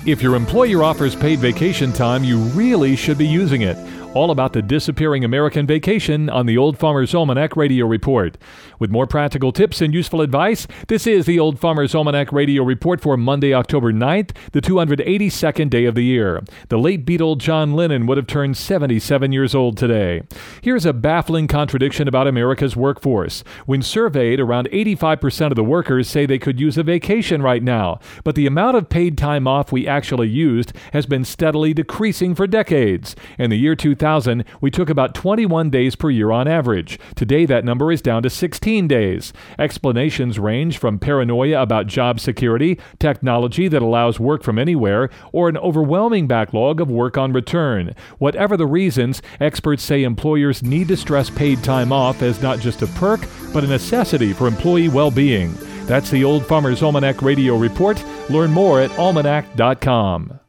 If your employer offers paid vacation time, you really should be using it. All about the disappearing American vacation on the Old Farmer's Almanac Radio Report. With more practical tips and useful advice, this is the Old Farmer's Almanac Radio Report for Monday, October 9th, the 282nd day of the year. The late Beatle John Lennon would have turned 77 years old today. Here's a baffling contradiction about America's workforce. When surveyed, around 85% of the workers say they could use a vacation right now, but the amount of paid time off we actually used has been steadily decreasing for decades. In the year 2000, we took about 21 days per year on average. Today, that number is down to 16 days. Explanations range from paranoia about job security, technology that allows work from anywhere, or an overwhelming backlog of work on return. Whatever the reasons, experts say employers need to stress paid time off as not just a perk, but a necessity for employee well-being. That's the Old Farmer's Almanac Radio Report. Learn more at almanac.com.